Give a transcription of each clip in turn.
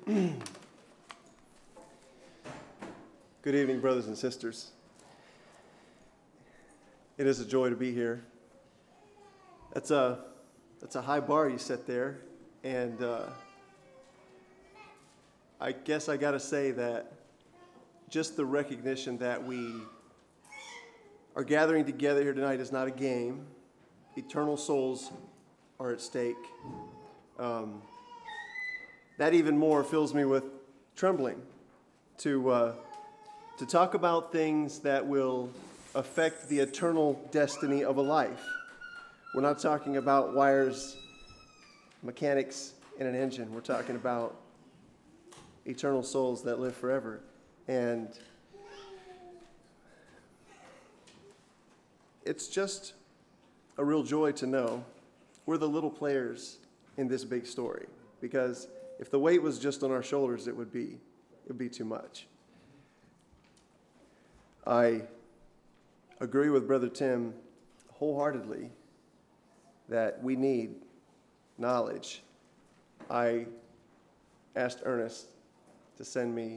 Good evening, brothers and sisters. It is a joy to be here. That's a high bar you set there, and I guess I got to say that just the recognition that we are gathering together here tonight is not a game. Eternal souls are at stake. That even more fills me with trembling to talk about things that will affect the eternal destiny of a life. We're not talking about wires, mechanics, and an engine. We're talking about eternal souls that live forever. And it's just a real joy to know we're the little players in this big story. Because if the weight was just on our shoulders, it would be too much. I agree with Brother Tim wholeheartedly that we need knowledge. I asked Ernest to send me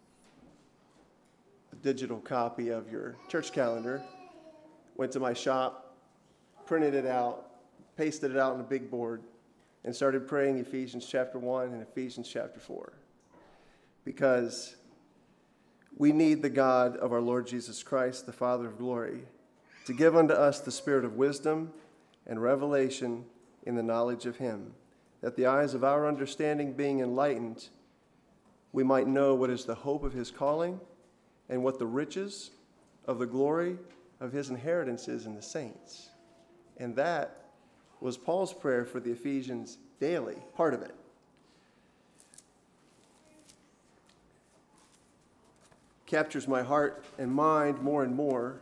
a digital copy of your church calendar. Went to my shop, printed it out, pasted it out on a big board, and started praying Ephesians chapter 1 and Ephesians chapter 4. Because we need the God of our Lord Jesus Christ, the Father of glory, to give unto us the spirit of wisdom and revelation in the knowledge of him, that the eyes of our understanding being enlightened, we might know what is the hope of his calling and what the riches of the glory of his inheritance is in the saints. And that was Paul's prayer for the Ephesians daily, part of it. Captures my heart and mind more and more.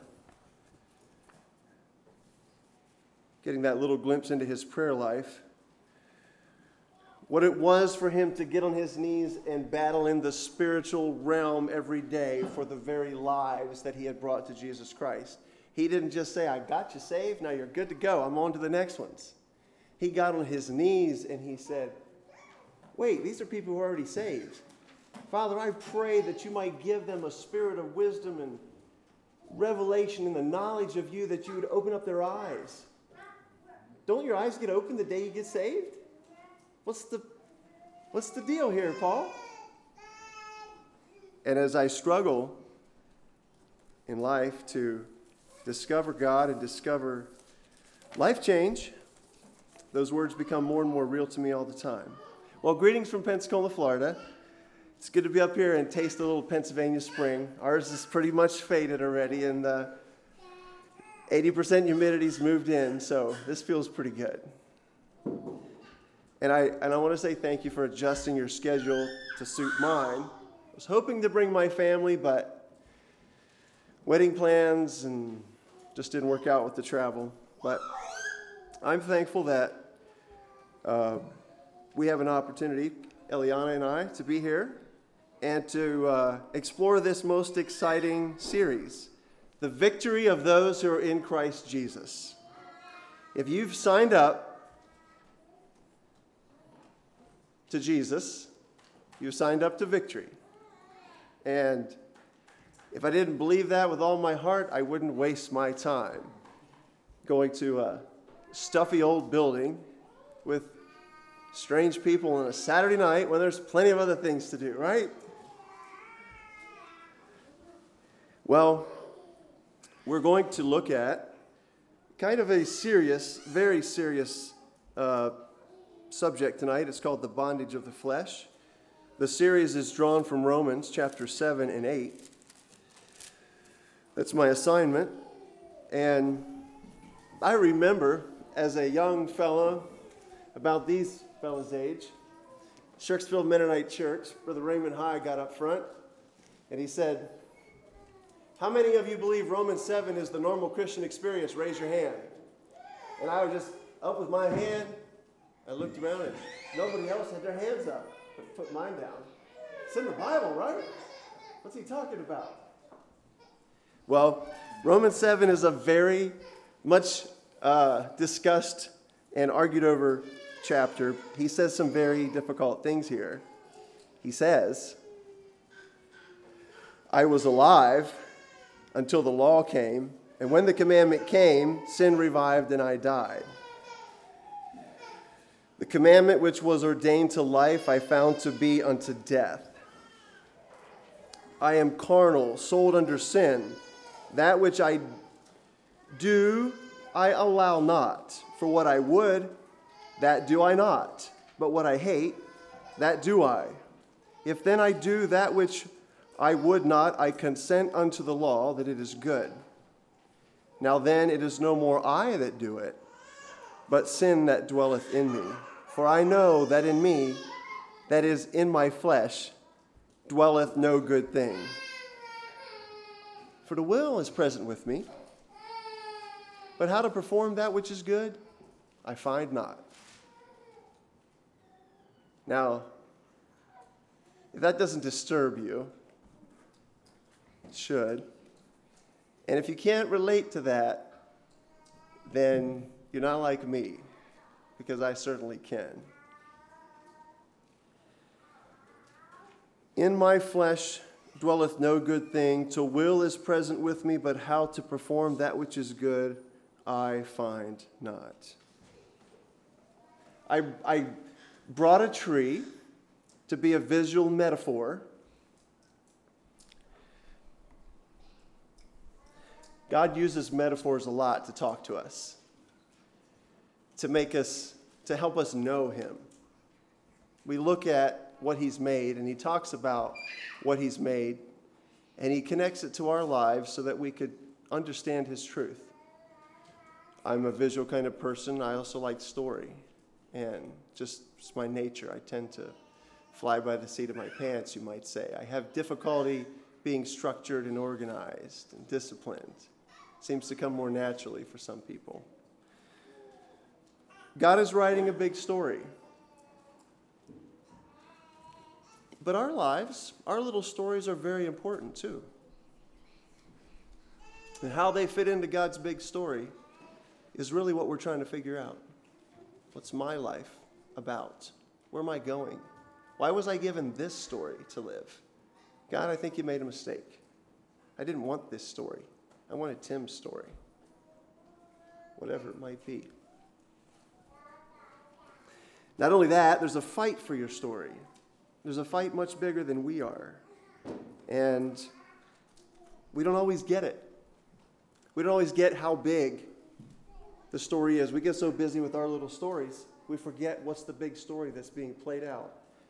Getting that little glimpse into his prayer life. What it was for him to get on his knees and battle in the spiritual realm every day for the very lives that he had brought to Jesus Christ. He didn't just say, I got you saved, now you're good to go, I'm on to the next ones. He got on his knees and he said, wait, these are people who are already saved. Father, I pray that you might give them a spirit of wisdom and revelation in the knowledge of you, that you would open up their eyes. Don't your eyes get open the day you get saved? What's the deal here, Paul? And as I struggle in life to discover God and discover life change, those words become more and more real to me all the time. Well, greetings from Pensacola, Florida. It's good to be up here and taste a little Pennsylvania spring. Ours is pretty much faded already, and 80% humidity's moved in, so this feels pretty good. And I want to say thank you for adjusting your schedule to suit mine. I was hoping to bring my family, but wedding plans and just didn't work out with the travel. But I'm thankful that we have an opportunity, Eliana and I, to be here and to explore this most exciting series, the victory of those who are in Christ Jesus. If you've signed up to Jesus, you've signed up to victory. And if I didn't believe that with all my heart, I wouldn't waste my time going to a stuffy old building with strange people on a Saturday night when there's plenty of other things to do, right? Well, we're going to look at kind of a serious, very serious subject tonight. It's called the bondage of the flesh. The series is drawn from Romans chapter 7 and 8. That's my assignment. And I remember as a young fellow, about these fellas' age, Shirksville Mennonite Church, Brother Raymond High got up front, and he said, how many of you believe Romans 7 is the normal Christian experience? Raise your hand. And I was just up with my hand. I looked around and nobody else had their hands up. I put mine down. It's in the Bible, right? What's he talking about? Well, Romans 7 is a very much discussed and argued over chapter. He says some very difficult things here. He says, I was alive until the law came, and when the commandment came, sin revived and I died. The commandment which was ordained to life I found to be unto death. I am carnal, sold under sin. That which I do, I allow not. For what I would, that do I not. But what I hate, that do I. If then I do that which I would not, I consent unto the law that it is good. Now then, it is no more I that do it, but sin that dwelleth in me. For I know that in me, that is in my flesh, dwelleth no good thing. For the will is present with me, but how to perform that which is good, I find not. Now, if that doesn't disturb you, it should. And if you can't relate to that, then you're not like me, because I certainly can. In my flesh dwelleth no good thing, to will is present with me, but how to perform that which is good, I find not. I brought a tree to be a visual metaphor. God uses metaphors a lot to talk to us, to help us know him. We look at what he's made, and he talks about what he's made, and he connects it to our lives so that we could understand his truth. I'm a visual kind of person. I also like story, and just it's my nature. I tend to fly by the seat of my pants, you might say. I have difficulty being structured and organized and disciplined. Seems to come more naturally for some people. God is writing a big story. But our lives, our little stories are very important too. And how they fit into God's big story is really what we're trying to figure out. What's my life about? Where am I going? Why was I given this story to live? God, I think you made a mistake. I didn't want this story. I wanted Tim's story. Whatever it might be. Not only that, there's a fight for your story. There's a fight much bigger than we are. And we don't always get it. We don't always get how big the story is. We get so busy with our little stories, we forget what's the big story that's being played out.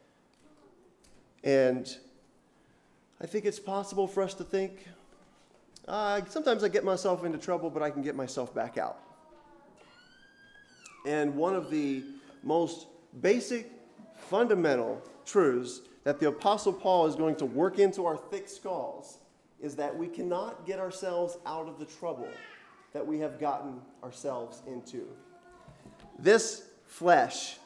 And I think it's possible for us to think, sometimes I get myself into trouble, but I can get myself back out. And one of the most basic, fundamental truths that the Apostle Paul is going to work into our thick skulls is that we cannot get ourselves out of the trouble that we have gotten ourselves into. This flesh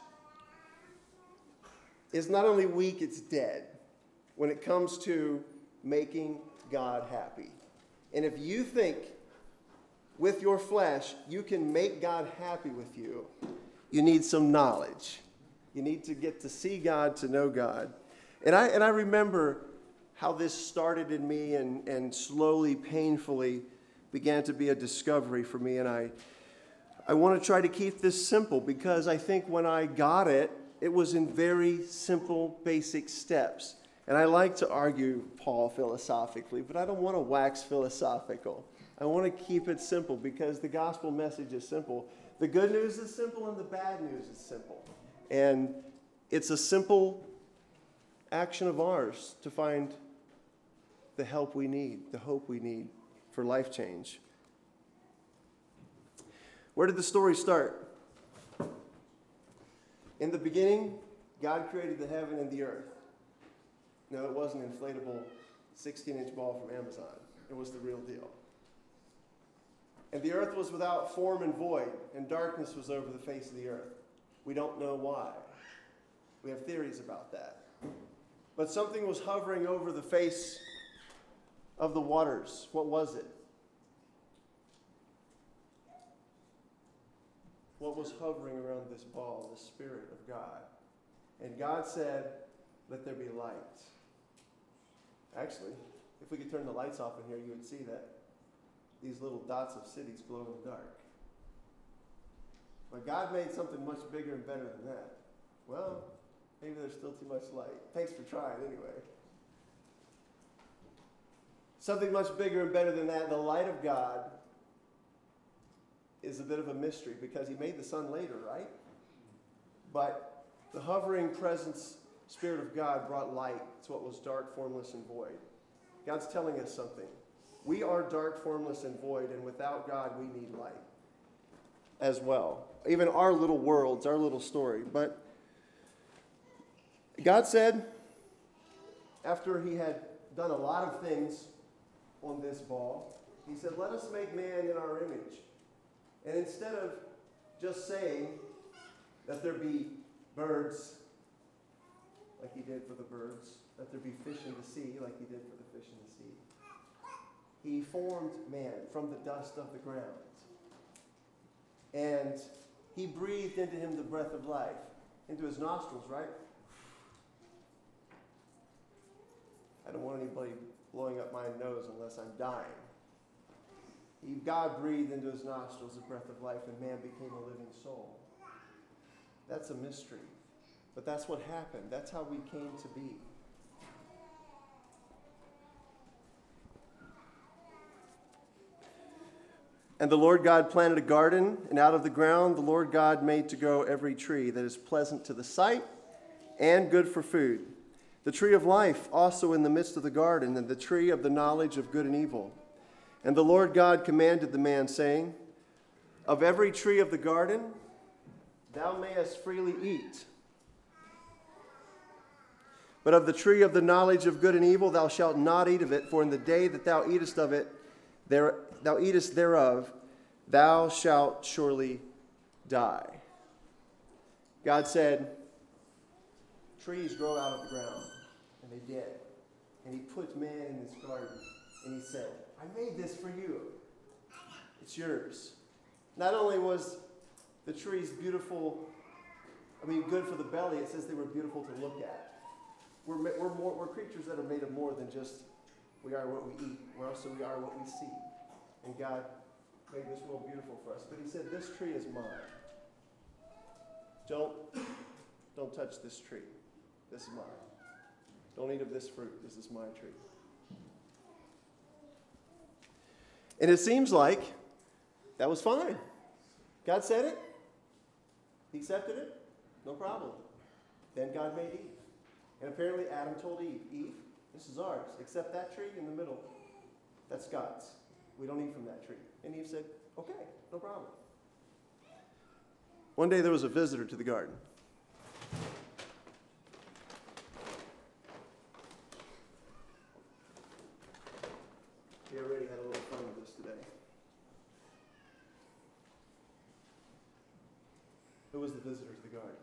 is not only weak, it's dead when it comes to making God happy. And if you think with your flesh you can make God happy with you, you need some knowledge. You need to get to see God, to know God. And I remember how this started in me and slowly, painfully began to be a discovery for me. And I want to try to keep this simple because I think when I got it, it was in very simple, basic steps. And I like to argue Paul philosophically, but I don't want to wax philosophical. I want to keep it simple because the gospel message is simple. The good news is simple and the bad news is simple. And it's a simple action of ours to find the help we need, the hope we need for life change. Where did the story start? In the beginning, God created the heaven and the earth. No, it wasn't an inflatable 16-inch ball from Amazon. It was the real deal. And the earth was without form and void, and darkness was over the face of the earth. We don't know why. We have theories about that. But something was hovering over the face of the waters. What was it? What was hovering around this ball? The Spirit of God. And God said, let there be light. Actually, if we could turn the lights off in here, you would see that these little dots of cities glow in the dark. But God made something much bigger and better than that. Well, maybe there's still too much light. Thanks for trying anyway. Something much bigger and better than that. The light of God is a bit of a mystery because he made the sun later, right? But the hovering presence, Spirit of God brought light to what was dark, formless, and void. God's telling us something. We are dark, formless, and void, and without God, we need light as well. Even our little worlds, our little story. But God said, after he had done a lot of things on this ball, he said, let us make man in our image. And instead of just saying that there be birds, like he did for the birds, that there be fish in the sea, like he did for the fish in the sea, he formed man from the dust of the ground. And he breathed into him the breath of life, into his nostrils, right? I don't want anybody blowing up my nose unless I'm dying. God breathed into his nostrils the breath of life, and man became a living soul. That's a mystery. But that's what happened. That's how we came to be. And the Lord God planted a garden, and out of the ground the Lord God made to grow every tree that is pleasant to the sight and good for food. The tree of life also in the midst of the garden, and the tree of the knowledge of good and evil. And the Lord God commanded the man, saying, of every tree of the garden thou mayest freely eat. But of the tree of the knowledge of good and evil thou shalt not eat of it, for in the day that thou eatest of it, thou eatest thereof, thou shalt surely die. God said, trees grow out of the ground, and they did. And he put man in this garden, and he said, I made this for you. It's yours. Not only was the trees beautiful, good for the belly, it says they were beautiful to look at. We're creatures that are made of more than just we are what we eat. We're also we are what we see. And God made this world beautiful for us. But he said, this tree is mine. Don't touch this tree. This is mine. Don't eat of this fruit. This is my tree. And it seems like that was fine. God said it. He accepted it. No problem. Then God made Eve. And apparently Adam told Eve, Eve, this is ours, except that tree in the middle. That's God's. We don't eat from that tree. And Eve said, okay, no problem. One day there was a visitor to the garden. We already had a little fun with this today. Who was the visitor to the garden?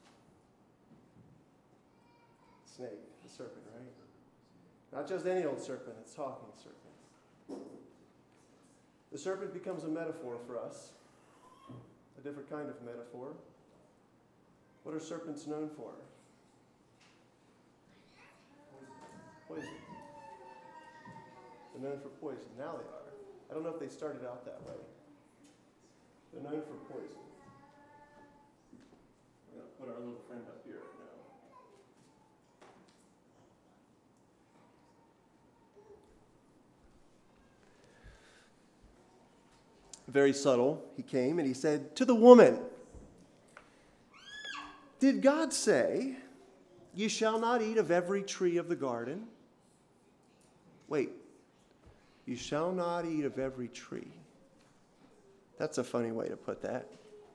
Snake, the serpent, right? Not just any old serpent, it's talking serpent. The serpent becomes a metaphor for us, a different kind of metaphor. What are serpents known for? Poison. They're known for poison. Now they are. I don't know if they started out that way. They're known for poison. We're going to put our little friend up here right now. Very subtle, he came and he said to the woman, did God say, you shall not eat of every tree of the garden? Wait, you shall not eat of every tree. That's a funny way to put that.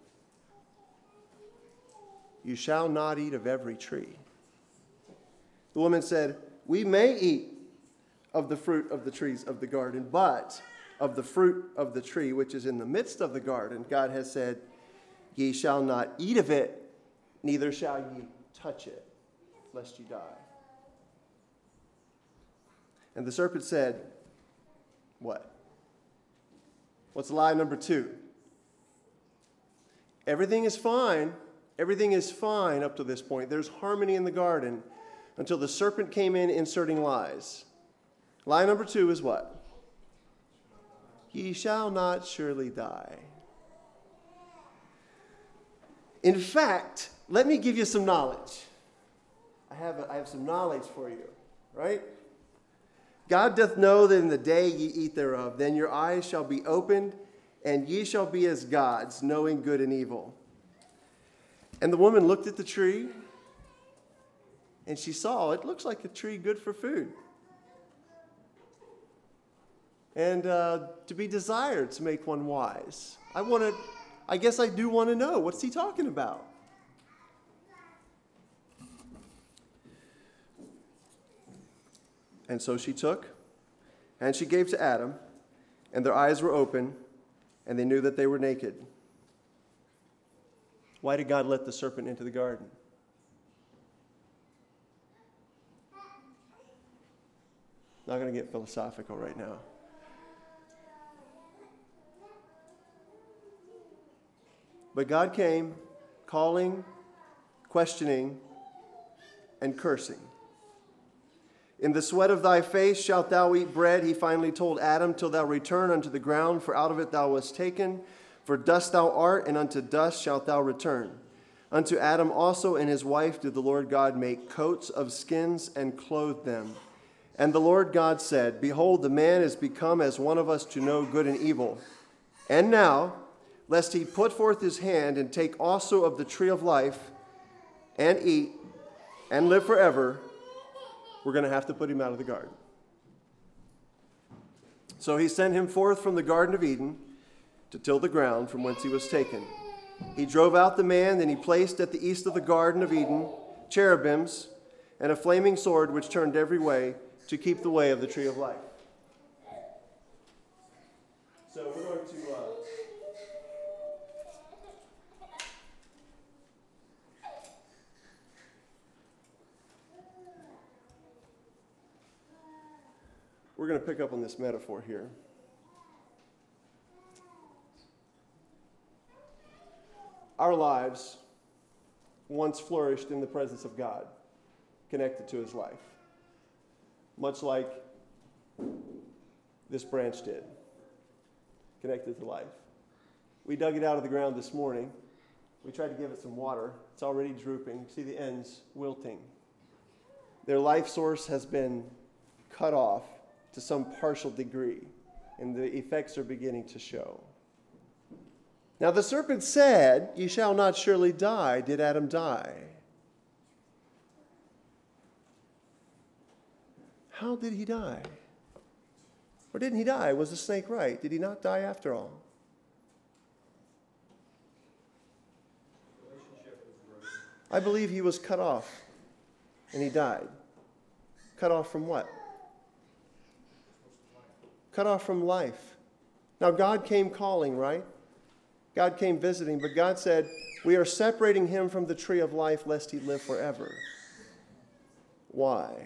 You shall not eat of every tree. The woman said, we may eat of the fruit of the trees of the garden, but of the fruit of the tree which is in the midst of the garden, God has said, ye shall not eat of it, neither shall ye touch it, lest ye die. And the serpent said, what? What's lie number 2? Everything is fine. Everything is fine up to this point. There's harmony in the garden. until the serpent came in inserting lies. Lie number 2 is what? Ye shall not surely die. In fact, let me give you some knowledge. I have some knowledge for you, right? God doth know that in the day ye eat thereof, then your eyes shall be opened, and ye shall be as gods, knowing good and evil. And the woman looked at the tree, and she saw it looks like a tree good for food, and to be desired to make one wise. I guess I do want to know, what's he talking about? And so she took, and she gave to Adam, and their eyes were open, and they knew that they were naked. Why did God let the serpent into the garden? Not going to get philosophical right now. But God came, calling, questioning, and cursing. In the sweat of thy face shalt thou eat bread, he finally told Adam, till thou return unto the ground, for out of it thou wast taken. For dust thou art, and unto dust shalt thou return. Unto Adam also and his wife did the Lord God make coats of skins and clothe them. And the Lord God said, Behold, the man is become as one of us to know good and evil. And now, lest he put forth his hand and take also of the tree of life and eat and live forever, we're going to have to put him out of the garden. So he sent him forth from the Garden of Eden to till the ground from whence he was taken. He drove out the man, and he placed at the east of the Garden of Eden cherubims and a flaming sword which turned every way to keep the way of the tree of life. So we're going to... We're going to pick up on this metaphor here. Our lives once flourished in the presence of God, connected to his life, much like this branch did, connected to life. We dug it out of the ground this morning. We tried to give it some water. It's already drooping. See the ends wilting. Their life source has been cut off to some partial degree, and the effects are beginning to show. Now the serpent said, Ye shall not surely die. Did Adam die? How did he die? Or didn't he die? Was the snake right? Did he not die after all? I believe he was cut off, and he died. Cut off from what? Cut off from life. Now, God came calling, right? God came visiting, but God said, we are separating him from the tree of life lest he live forever. Why?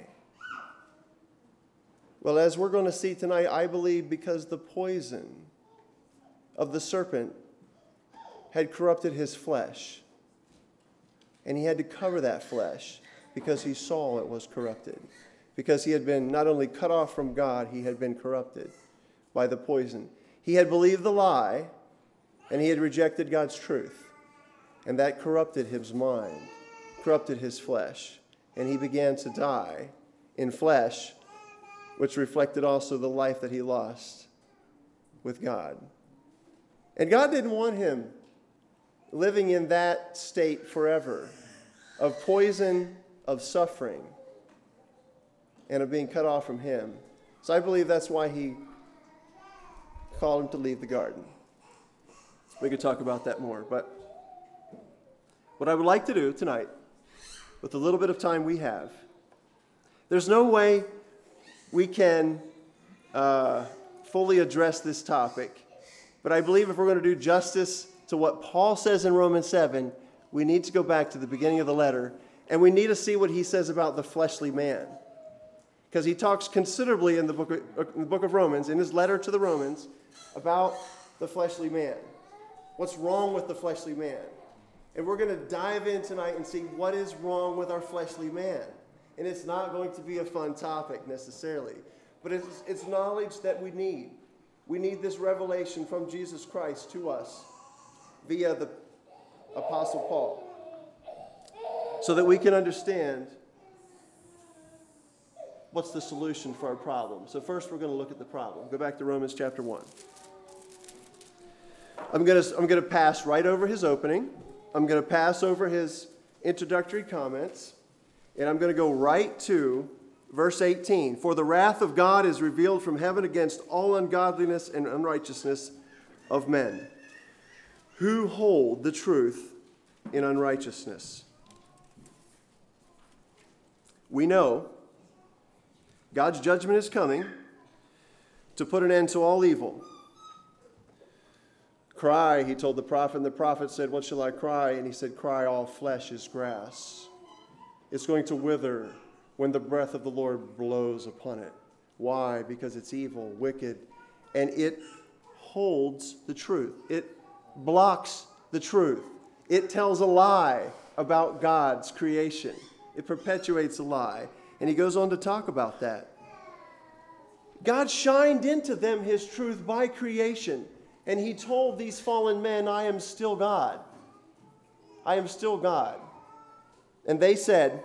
Well, as we're going to see tonight, I believe because the poison of the serpent had corrupted his flesh. And he had to cover that flesh because he saw it was corrupted. Because he had been not only cut off from God, he had been corrupted by the poison. He had believed the lie, and he had rejected God's truth. And that corrupted his mind, corrupted his flesh. And he began to die in flesh, which reflected also the life that he lost with God. And God didn't want him living in that state forever of poison, of suffering, and of being cut off from him. So I believe that's why he called him to leave the garden. We could talk about that more, but what I would like to do tonight, with the little bit of time we have, there's no way we can fully address this topic, but I believe if we're going to do justice to what Paul says in Romans 7, we need to go back to the beginning of the letter, and we need to see what he says about the fleshly man. Because he talks considerably in the book of Romans, in his letter to the Romans, about the fleshly man. What's wrong with the fleshly man? And we're going to dive in tonight and see what is wrong with our fleshly man. And it's not going to be a fun topic necessarily. But it's knowledge that we need. We need this revelation from Jesus Christ to us via the Apostle Paul, so that we can understand what's the solution for our problem. So first we're going to look at the problem. Go back to Romans chapter 1. I'm going to pass right over his opening. I'm going to pass over his introductory comments. And I'm going to go right to verse 18. For the wrath of God is revealed from heaven against all ungodliness and unrighteousness of men, who hold the truth in unrighteousness. We know God's judgment is coming to put an end to all evil. Cry, he told the prophet, and the prophet said, what shall I cry? And he said, cry, all flesh is grass. It's going to wither when the breath of the Lord blows upon it. Why? Because it's evil, wicked, and it holds the truth. It blocks the truth. It tells a lie about God's creation. It perpetuates a lie. And he goes on to talk about that. God shined into them his truth by creation. And he told these fallen men, I am still God. I am still God. And they said,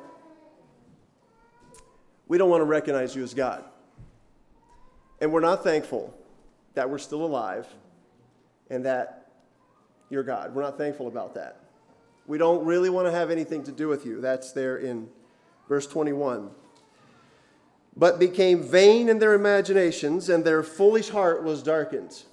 we don't want to recognize you as God. And we're not thankful that we're still alive and that you're God. We're not thankful about that. We don't really want to have anything to do with you. That's there in verse 21. But became vain in their imaginations, and their foolish heart was darkened.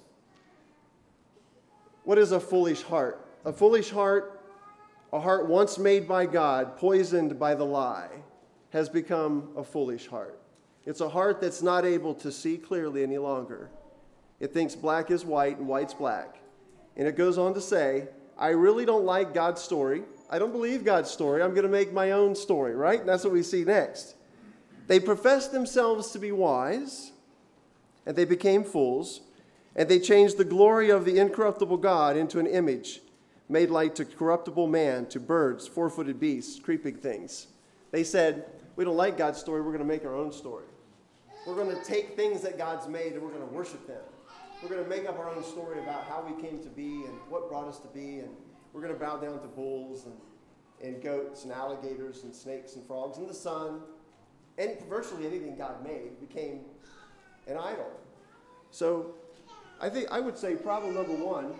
What is a foolish heart? A foolish heart, a heart once made by God, poisoned by the lie, has become a foolish heart. It's a heart that's not able to see clearly any longer. It thinks black is white and white's black. And it goes on to say, I really don't like God's story. I don't believe God's story. I'm going to make my own story, right? And that's what we see next. They professed themselves to be wise, and they became fools, and they changed the glory of the incorruptible God into an image made like to corruptible man, to birds, four-footed beasts, creeping things. They said, we don't like God's story, we're going to make our own story. We're going to take things that God's made and we're going to worship them. We're going to make up our own story about how we came to be and what brought us to be, and we're going to bow down to bulls and goats and alligators and snakes and frogs and the sun. And virtually anything God made became an idol. So I would say problem number one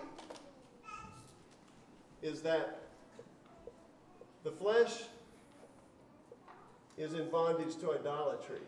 is that the flesh is in bondage to idolatry.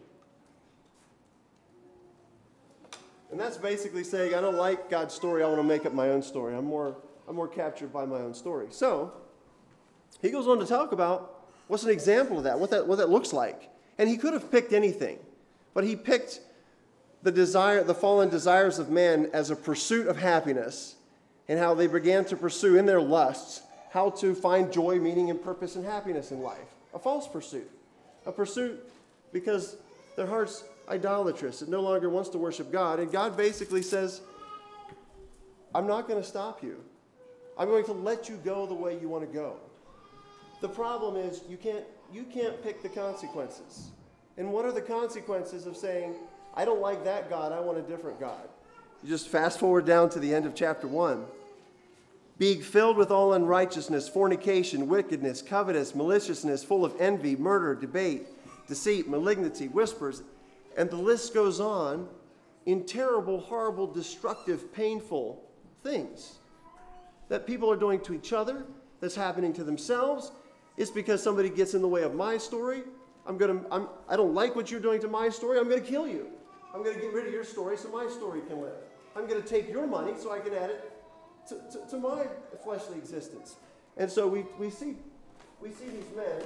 And that's basically saying, I don't like God's story, I want to make up my own story. I'm more captured by my own story. So he goes on to talk about what's an example of that, what that looks like. And he could have picked anything, but he picked the fallen desires of man as a pursuit of happiness, and how they began to pursue in their lusts how to find joy, meaning, and purpose and happiness in life. A false pursuit. A pursuit because their heart's idolatrous. It no longer wants to worship God. And God basically says, I'm not going to stop you. I'm going to let you go the way you want to go. The problem is you can't pick the consequences. And what are the consequences of saying, I don't like that God, I want a different God? You just fast forward down to the end of chapter 1. Being filled with all unrighteousness, fornication, wickedness, covetous, maliciousness, full of envy, murder, debate, deceit, malignity, whispers, and the list goes on in terrible, horrible, destructive, painful things that people are doing to each other, that's happening to themselves. It's because somebody gets in the way of my story. I don't like what you're doing to my story. I'm going to kill you. I'm going to get rid of your story so my story can live. I'm going to take your money so I can add it to my fleshly existence. And so we see these men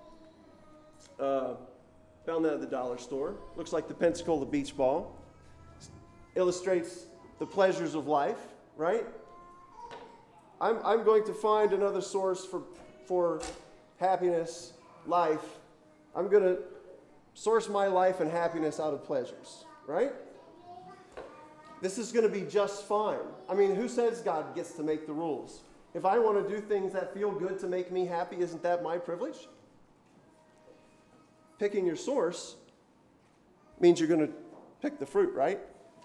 found that at the dollar store. Looks like the Pensacola beach ball. Illustrates the pleasures of life, right? I'm going to find another source for happiness, life. I'm going to source my life and happiness out of pleasures, right? This is going to be just fine. I mean, who says God gets to make the rules? If I want to do things that feel good to make me happy, isn't that my privilege? picking your source means you're going to pick the fruit, right?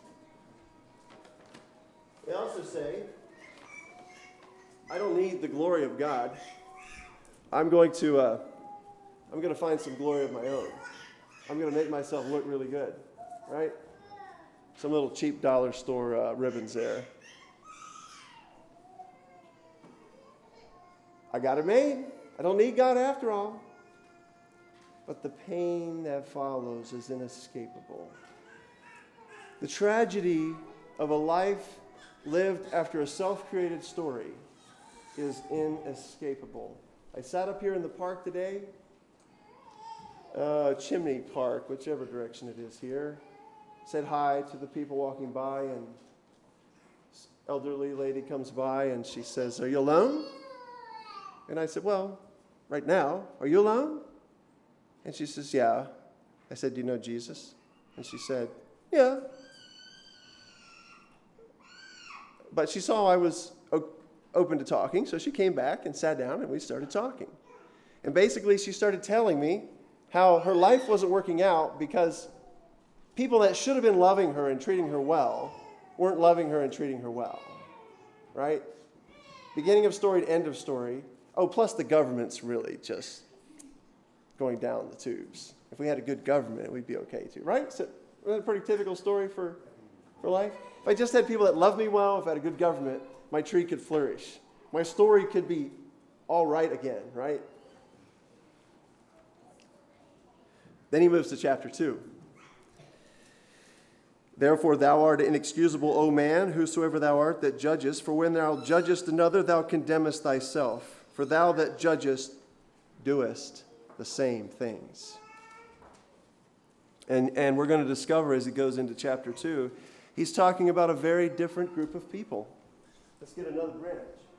They also say, I don't need the glory of God. I'm going to find some glory of my own. I'm going to make myself look really good, right? Some little cheap dollar store ribbons there. I got it made. I don't need God after all. But the pain that follows is inescapable. The tragedy of a life lived after a self-created story is inescapable. I sat up here in the park today, Chimney Park, whichever direction it is here, said hi to the people walking by, and this elderly lady comes by and she says, "Are you alone?" And I said, "Well, right now. Are you alone?" And she says, "Yeah." I said, "Do you know Jesus?" And she said, "Yeah." But she saw I was open to talking, so she came back and sat down and we started talking. And basically she started telling me how her life wasn't working out because people that should have been loving her and treating her well weren't loving her and treating her well, right? Beginning of story to end of story. Oh, plus the government's really just going down the tubes. If we had a good government, we'd be okay too, right? So, isn't that a pretty typical story for life? If I just had people that loved me well, if I had a good government, my tree could flourish. My story could be all right again, right? Then he moves to chapter 2. "Therefore thou art inexcusable, O man, whosoever thou art that judgest. For when thou judgest another, thou condemnest thyself. For thou that judgest doest the same things." And we're going to discover as he goes into chapter 2, he's talking about a very different group of people. Let's get another branch.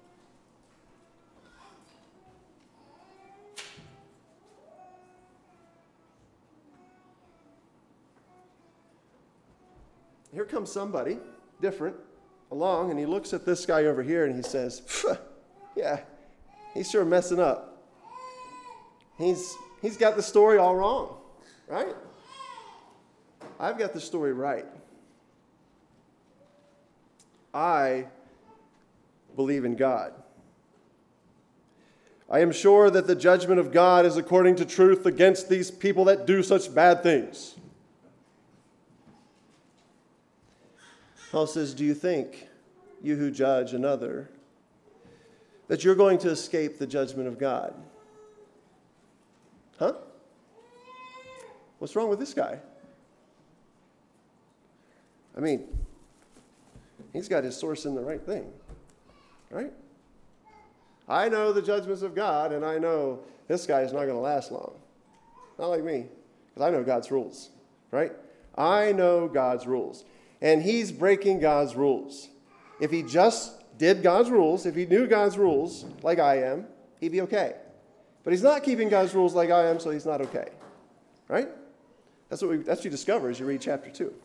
Here comes somebody different along, and he looks at this guy over here and he says, "Yeah, he's sure messing up. He's got the story all wrong, right? I've got the story right. I believe in God. I am sure that the judgment of God is according to truth against these people that do such bad things." Paul says, "Do you think, you who judge another, that you're going to escape the judgment of God?" Huh? What's wrong with this guy? I mean, he's got his source in the right thing, right? I know the judgments of God, and I know this guy is not going to last long. Not like me, because I know God's rules, right? I know God's rules. And he's breaking God's rules. If he just did God's rules, if he knew God's rules like I am, he'd be okay. But he's not keeping God's rules like I am, so he's not okay. Right? That's what you discover as you read chapter 2.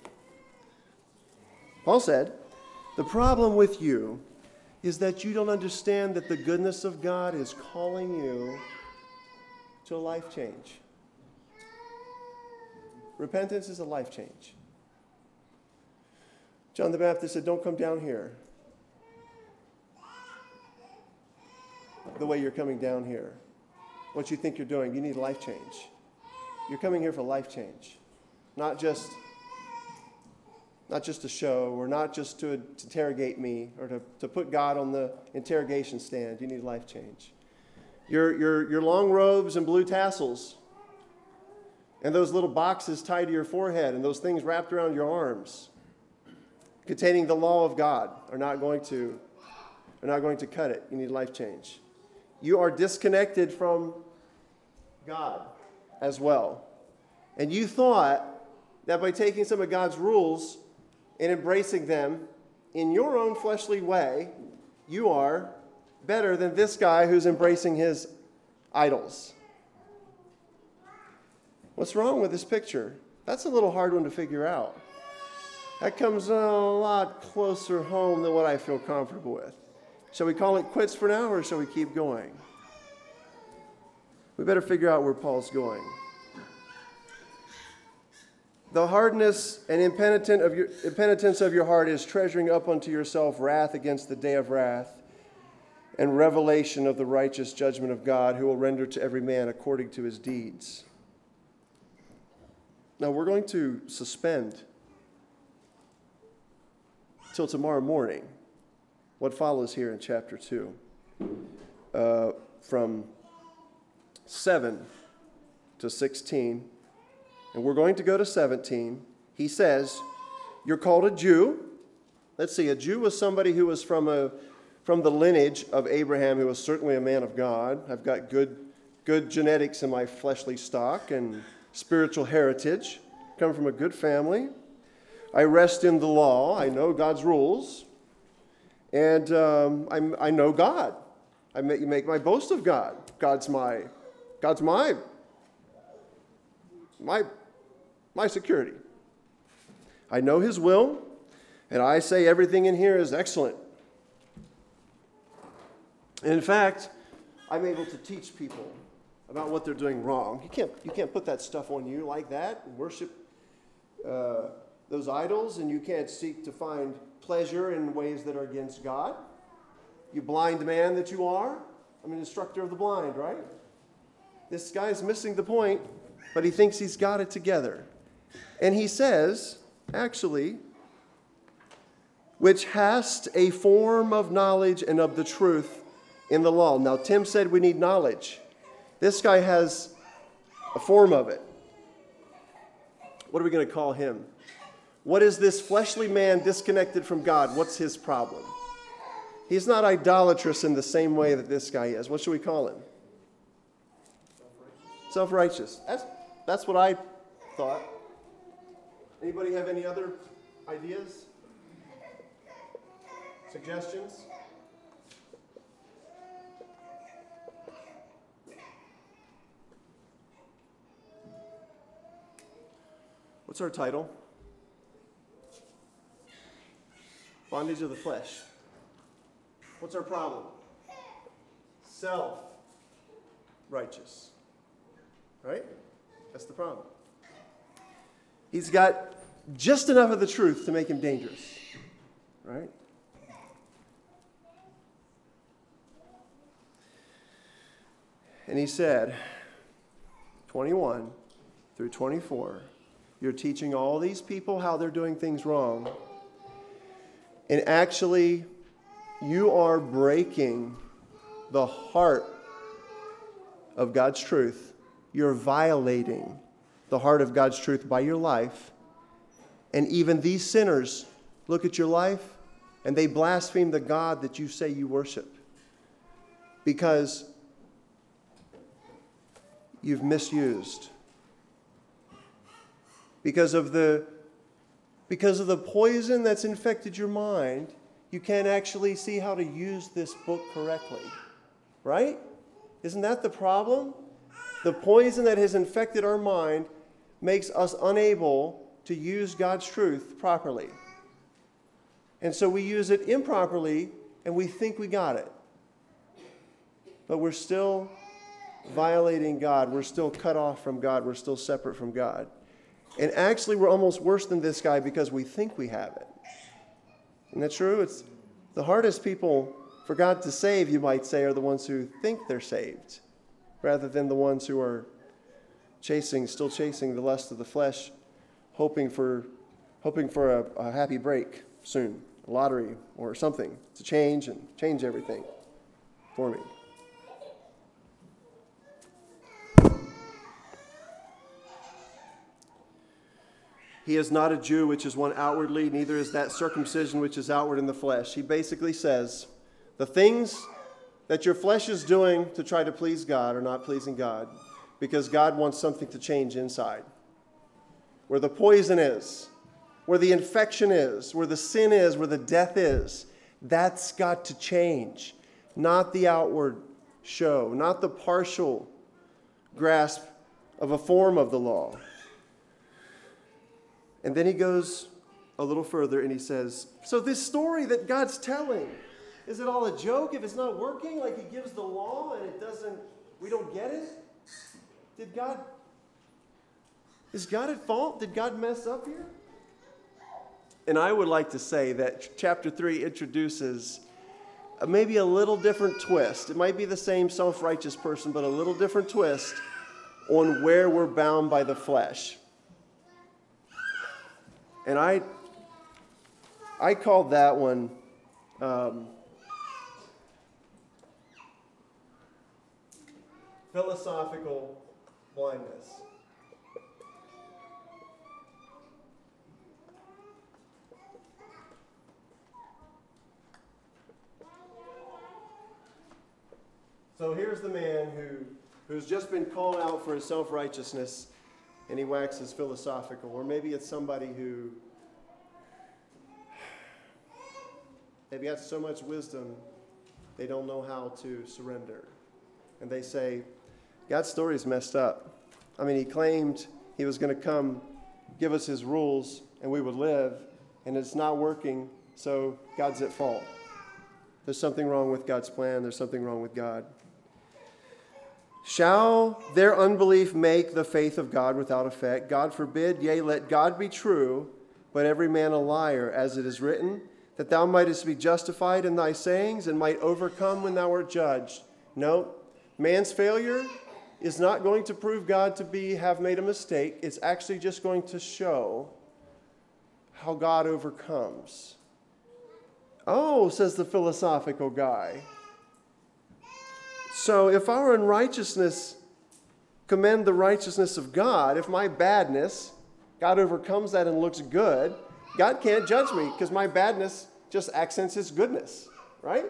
Paul said, "The problem with you is that you don't understand that the goodness of God is calling you to a life change." Repentance is a life change. John the Baptist said, "Don't come down here the way you're coming down here. What you think you're doing, you need a life change. You're coming here for life change. Not just a show, or not just to interrogate me, or to put God on the interrogation stand. You need a life change. Your long robes and blue tassels, and those little boxes tied to your forehead, and those things wrapped around your arms, containing the law of God, are not going to cut it. You need a life change. You are disconnected from God as well. And you thought that by taking some of God's rules and embracing them in your own fleshly way, you are better than this guy who's embracing his idols. What's wrong with this picture? That's a little hard one to figure out. That comes a lot closer home than what I feel comfortable with. Shall we call it quits for now, or shall we keep going? We better figure out where Paul's going. The hardness and impenitence of your heart is treasuring up unto yourself wrath against the day of wrath and revelation of the righteous judgment of God, who will render to every man according to his deeds. Now we're going to suspend till tomorrow morning what follows here in chapter 2, from 7 to 16. And we're going to go to 17. He says, you're called a Jew. Let's see, a Jew was somebody who was from the lineage of Abraham, who was certainly a man of God. I've got good genetics in my fleshly stock and spiritual heritage. Come from a good family. I rest in the law. I know God's rules. And I know God. You make my boast of God. God's my security. I know his will, and I say everything in here is excellent. And in fact, I'm able to teach people about what they're doing wrong. You can't put that stuff on you like that and worship those idols, and you can't seek to find pleasure in ways that are against God. You blind man that you are. I'm an instructor of the blind, right? This guy's missing the point, but he thinks he's got it together. And he says, actually, which hast a form of knowledge and of the truth in the law. Now, Tim said we need knowledge. This guy has a form of it. What are we going to call him? What is this fleshly man disconnected from God? What's his problem? He's not idolatrous in the same way that this guy is. What should we call him? Self-righteous. That's what I thought. Anybody have any other ideas? Suggestions? What's our title? Bondage of the flesh. What's our problem? Self-righteous. Right? That's the problem. He's got just enough of the truth to make him dangerous. Right? And he said, 21 through 24, you're teaching all these people how they're doing things wrong. And actually, you are breaking the heart of God's truth. You're violating the heart of God's truth by your life. And even these sinners look at your life and they blaspheme the God that you say you worship. Because you've misused. Because of the poison that's infected your mind, you can't actually see how to use this book correctly. Right? Isn't that the problem? The poison that has infected our mind makes us unable to use God's truth properly. And so we use it improperly and we think we got it. But we're still violating God. We're still cut off from God. We're still separate from God. And actually, we're almost worse than this guy because we think we have it. Isn't that true? It's the hardest people for God to save, you might say, are the ones who think they're saved, rather than the ones who are still chasing the lust of the flesh, hoping for a happy break soon, a lottery or something to change everything for me. He is not a Jew, which is one outwardly, neither is that circumcision which is outward in the flesh. He basically says, the things that your flesh is doing to try to please God are not pleasing God, because God wants something to change inside. Where the poison is, where the infection is, where the sin is, where the death is, that's got to change. Not the outward show, not the partial grasp of a form of the law. And then he goes a little further and he says, so this story that God's telling, is it all a joke if it's not working? Like he gives the law and we don't get it? Did God Is God at fault? Did God mess up here? And I would like to say that chapter 3 introduces maybe a little different twist. It might be the same self-righteous person, but a little different twist on where we're bound by the flesh. And I called that one philosophical blindness. So here's the man who's just been called out for his self-righteousness, and he waxes philosophical. Or maybe it's somebody who they've got so much wisdom, they don't know how to surrender. And they say, God's story is messed up. I mean, he claimed he was going to come give us his rules and we would live, and it's not working, so God's at fault. There's something wrong with God's plan. There's something wrong with God. Shall their unbelief make the faith of God without effect? God forbid, yea, let God be true, but every man a liar, as it is written, that thou mightest be justified in thy sayings and might overcome when thou art judged. No, man's failure is not going to prove God to have made a mistake. It's actually just going to show how God overcomes. Oh, says the philosophical guy. So if our unrighteousness commend the righteousness of God, if my badness, God overcomes that and looks good, God can't judge me because my badness just accents his goodness, right?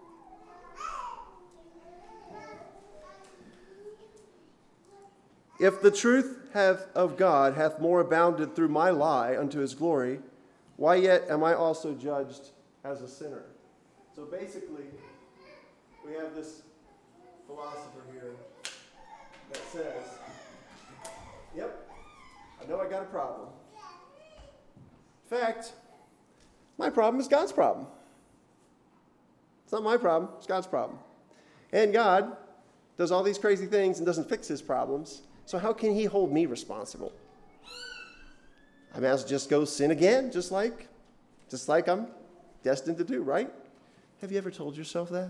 If the truth of God hath more abounded through my lie unto his glory, why yet am I also judged as a sinner? So basically, we have this philosopher here that says, yep, I know I got a problem. In fact, my problem is God's problem. It's not my problem, it's God's problem. And God does all these crazy things and doesn't fix his problems, so how can he hold me responsible? I may as well just go sin again, just like I'm destined to do, right? Have you ever told yourself that?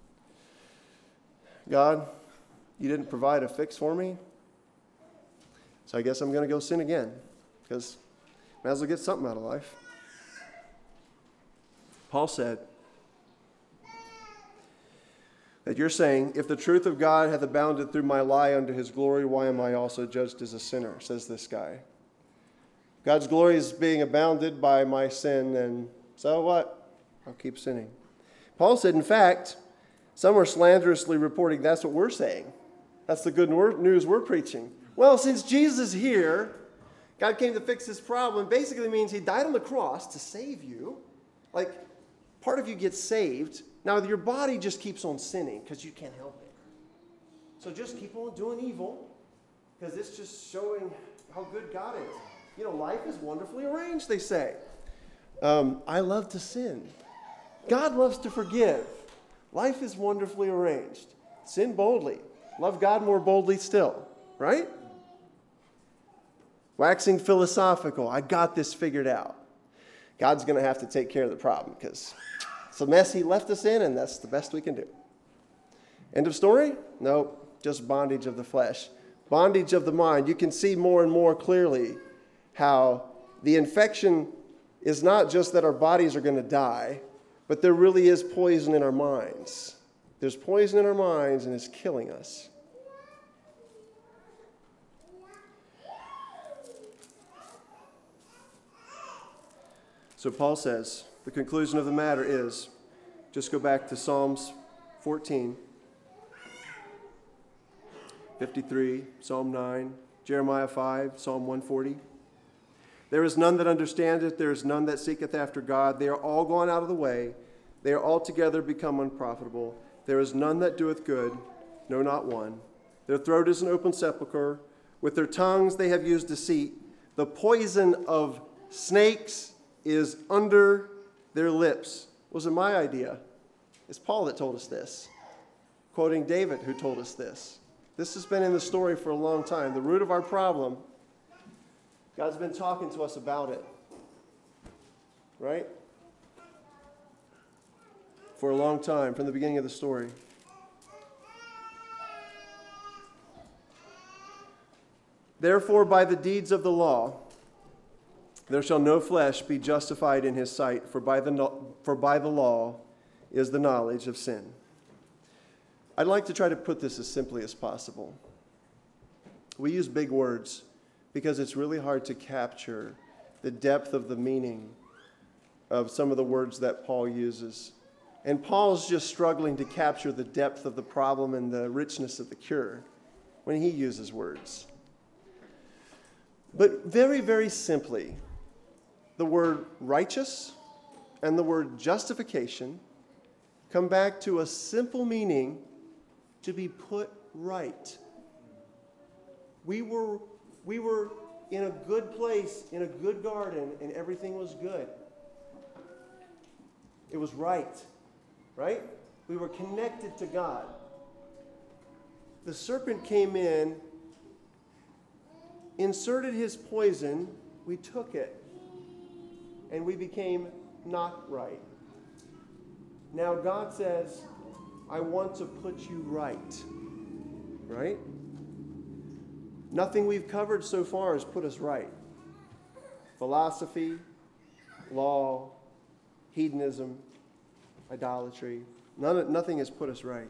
God, you didn't provide a fix for me, so I guess I'm going to go sin again, because I might as well get something out of life. Paul said that you're saying, if the truth of God hath abounded through my lie unto his glory, why am I also judged as a sinner, says this guy. God's glory is being abounded by my sin, and so what? I'll keep sinning. Paul said, in fact, some are slanderously reporting that's what we're saying. That's the good news we're preaching. Well, since Jesus is here, God came to fix this problem. Basically means he died on the cross to save you. Like, part of you gets saved. Now, your body just keeps on sinning because you can't help it. So just keep on doing evil because it's just showing how good God is. You know, life is wonderfully arranged, they say. I love to sin. God loves to forgive. Life is wonderfully arranged. Sin boldly. Love God more boldly still. Right? Waxing philosophical. I got this figured out. God's going to have to take care of the problem because it's a mess he left us in, and that's the best we can do. End of story? Nope. Just bondage of the flesh. Bondage of the mind. You can see more and more clearly how the infection is not just that our bodies are going to die, but there really is poison in our minds. There's poison in our minds, and it's killing us. So Paul says, the conclusion of the matter is, just go back to Psalms 14, 53, Psalm 9, Jeremiah 5, Psalm 140. There is none that understandeth, there is none that seeketh after God. They are all gone out of the way. They are altogether become unprofitable. There is none that doeth good, no, not one. Their throat is an open sepulchre. With their tongues they have used deceit. The poison of snakes is under their lips. Wasn't my idea. It's Paul that told us this. Quoting David, who told us this. This has been in the story for a long time. The root of our problem God's been talking to us about it, right? For a long time, from the beginning of the story. Therefore, by the deeds of the law, there shall no flesh be justified in his sight, for by the law is the knowledge of sin. I'd like to try to put this as simply as possible. We use big words because it's really hard to capture the depth of the meaning of some of the words that Paul uses. And Paul's just struggling to capture the depth of the problem and the richness of the cure when he uses words. But very, very simply, the word righteous and the word justification come back to a simple meaning: to be put right. We were in a good place, in a good garden, and everything was good. It was right? We were connected to God. The serpent came in, inserted his poison, we took it, and we became not right. Now God says, I want to put you right? Nothing we've covered so far has put us right. Philosophy, law, hedonism, idolatry, nothing has put us right.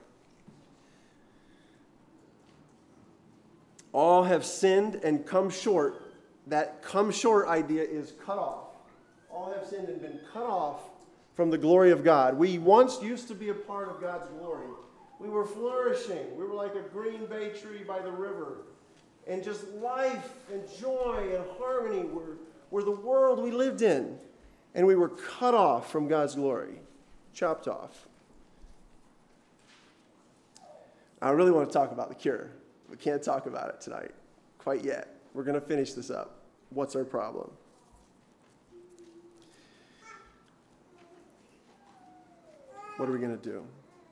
All have sinned and come short. That come short idea is cut off. All have sinned and been cut off from the glory of God. We once used to be a part of God's glory. We were flourishing. We were like a green bay tree by the river. And just life and joy and harmony were the world we lived in. And we were cut off from God's glory, chopped off. I really want to talk about the cure. We can't talk about it tonight, quite yet. We're going to finish this up. What's our problem? What are we going to do?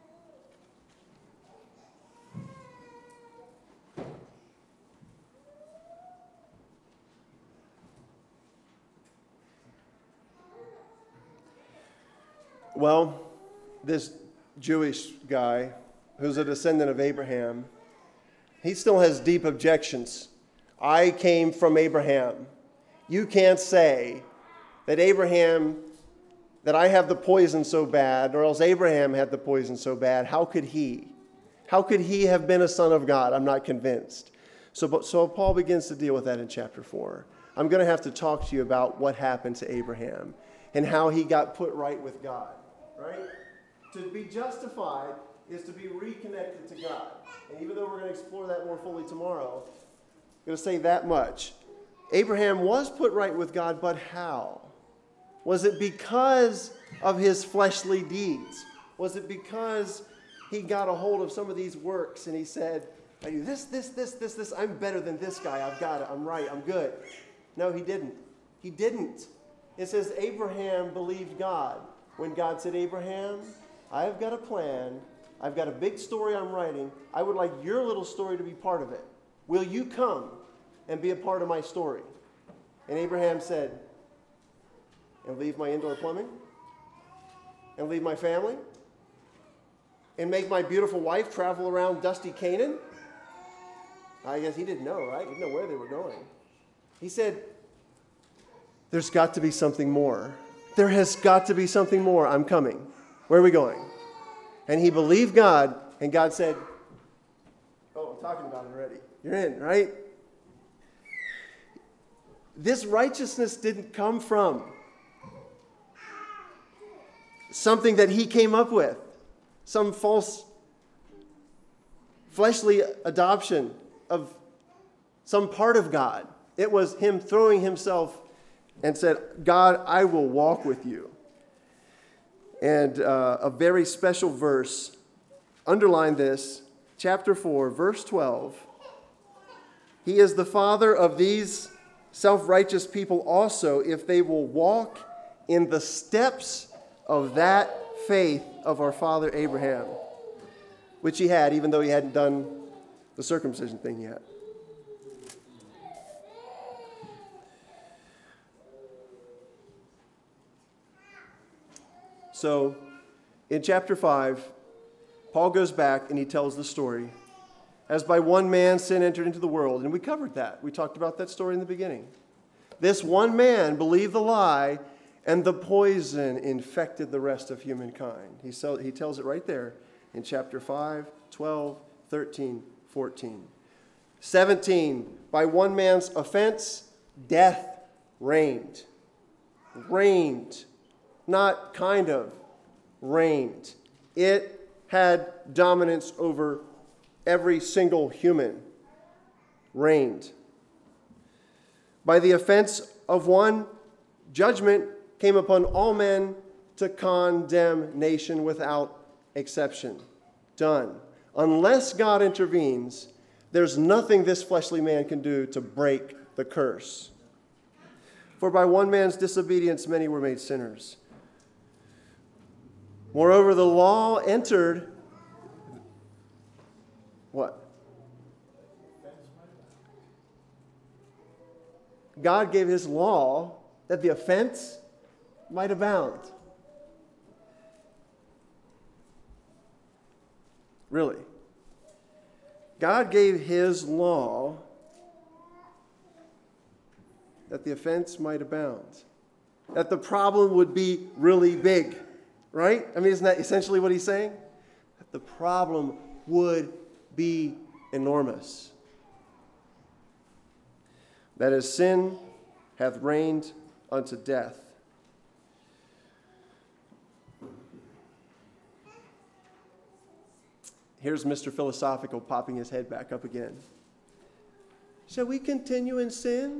Well, this Jewish guy, who's a descendant of Abraham, he still has deep objections. I came from Abraham. You can't say that I have the poison so bad, or else Abraham had the poison so bad. How could he? How could he have been a son of God? I'm not convinced. So Paul begins to deal with that in chapter 4. I'm going to have to talk to you about what happened to Abraham and how he got put right with God. Right? To be justified is to be reconnected to God. And even though we're going to explore that more fully tomorrow, I'm going to say that much. Abraham was put right with God, but how? Was it because of his fleshly deeds? Was it because he got a hold of some of these works and he said, I do this, I'm better than this guy, I've got it, I'm right, I'm good. No, he didn't. He didn't. It says Abraham believed God. When God said, Abraham, I've got a plan. I've got a big story I'm writing. I would like your little story to be part of it. Will you come and be a part of my story? And Abraham said, and leave my indoor plumbing? And leave my family? And make my beautiful wife travel around dusty Canaan? I guess he didn't know, right? He didn't know where they were going. He said, there's got to be something more. There has got to be something more. I'm coming. Where are we going? And he believed God, and God said, oh, I'm talking about it already. You're in, right? This righteousness didn't come from something that he came up with, some false fleshly adoption of some part of God. It was him throwing himself and said, God, I will walk with you. And a very special verse, underline this, chapter 4, verse 12. He is the father of these self-righteous people also, if they will walk in the steps of that faith of our father Abraham, which he had, even though he hadn't done the circumcision thing yet. So in chapter 5, Paul goes back and he tells the story. As by one man sin entered into the world. And we covered that. We talked about that story in the beginning. This one man believed the lie, and the poison infected the rest of humankind. He tells it right there in chapter 5, 12, 13, 14. 17, by one man's offense, death reigned. Reigned. Not kind of. Reigned. It had dominance over every single human. Reigned. By the offense of one, judgment came upon all men to condemnation without exception. Done. Unless God intervenes, there's nothing this fleshly man can do to break the curse. For by one man's disobedience, many were made sinners. Moreover, the law entered. What? God gave his law that the offense might abound. Really? God gave his law that the offense might abound. That the problem would be really big. Right? I mean, isn't that essentially what he's saying? That the problem would be enormous. That is, sin hath reigned unto death. Here's Mr. Philosophical popping his head back up again. Shall we continue in sin?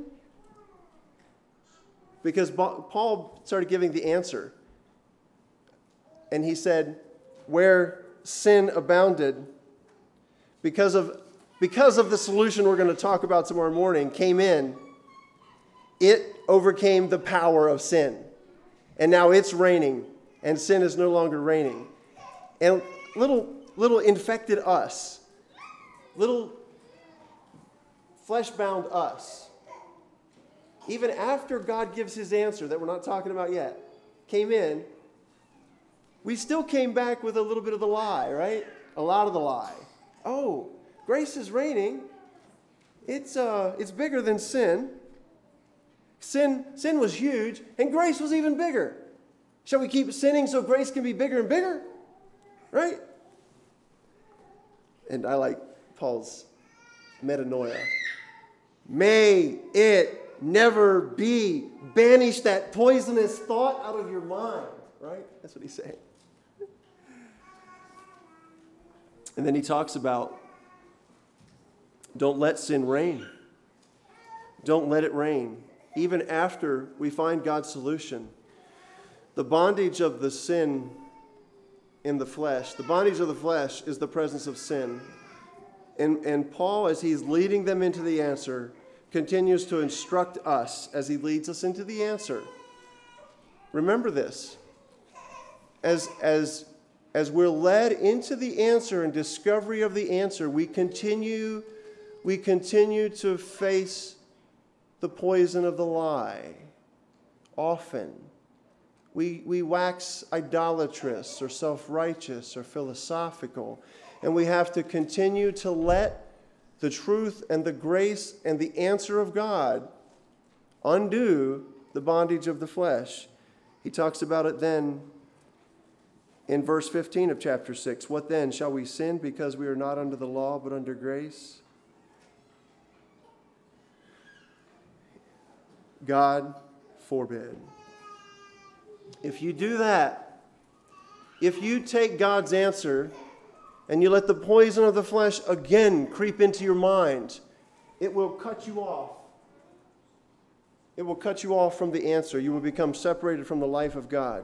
Because Paul started giving the answer. And he said, where sin abounded, because of the solution we're going to talk about tomorrow morning came in, it overcame the power of sin. And now it's reigning, and sin is no longer reigning. And little infected us, little flesh-bound us, even after God gives his answer that we're not talking about yet, came in, we still came back with a little bit of the lie, right? A lot of the lie. Oh, grace is reigning. It's bigger than sin. Sin was huge, and grace was even bigger. Shall we keep sinning so grace can be bigger and bigger? Right? And I like Paul's metanoia. May it never be. Banish that poisonous thought out of your mind. Right? That's what he's saying. And then he talks about, don't let sin reign. Don't let it reign. Even after we find God's solution. The bondage of the sin in the flesh, the bondage of the flesh is the presence of sin. And Paul, as he's leading them into the answer, continues to instruct us as he leads us into the answer. Remember this. As we're led into the answer and discovery of the answer, we continue to face the poison of the lie. Often, we wax idolatrous or self-righteous or philosophical, and we have to continue to let the truth and the grace and the answer of God undo the bondage of the flesh. He talks about it then in verse 15 of chapter 6. What then? Shall we sin because we are not under the law but under grace? God forbid. If you do that, if you take God's answer and you let the poison of the flesh again creep into your mind, it will cut you off. It will cut you off from the answer. You will become separated from the life of God.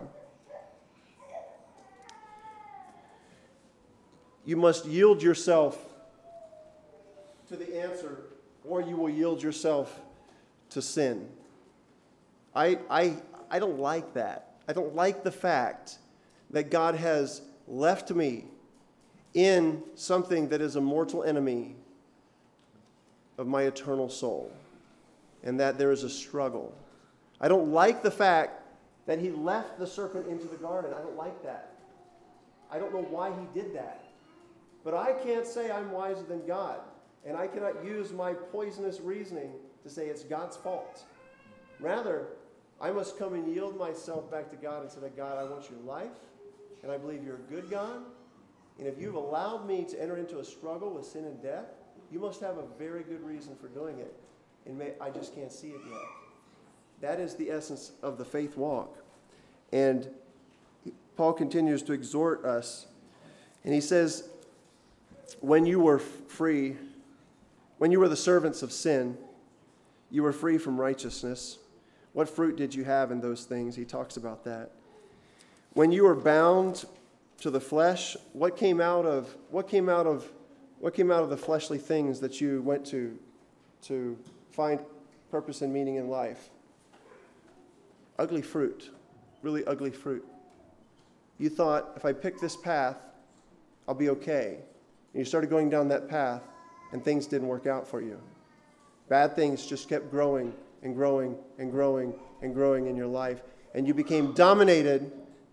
You must yield yourself to the answer, or you will yield yourself to sin. I don't like that. I don't like the fact that God has left me in something that is a mortal enemy of my eternal soul, and that there is a struggle. I don't like the fact that he left the serpent into the garden. I don't like that. I don't know why he did that. But I can't say I'm wiser than God. And I cannot use my poisonous reasoning to say it's God's fault. Rather, I must come and yield myself back to God and say, God, I want your life, and I believe you're a good God. And if you've allowed me to enter into a struggle with sin and death, you must have a very good reason for doing it. And I just can't see it yet. That is the essence of the faith walk. And Paul continues to exhort us. And he says, when you were free, when you were the servants of sin, you were free from righteousness. What fruit did you have in those things? He talks about that. When you were bound to the flesh, what came out of the fleshly things that you went to find purpose and meaning in life? Ugly fruit, really ugly fruit. You thought, if I pick this path, I'll be okay. And you started going down that path, and things didn't work out for you. Bad things just kept growing and growing and growing and growing in your life. And you became dominated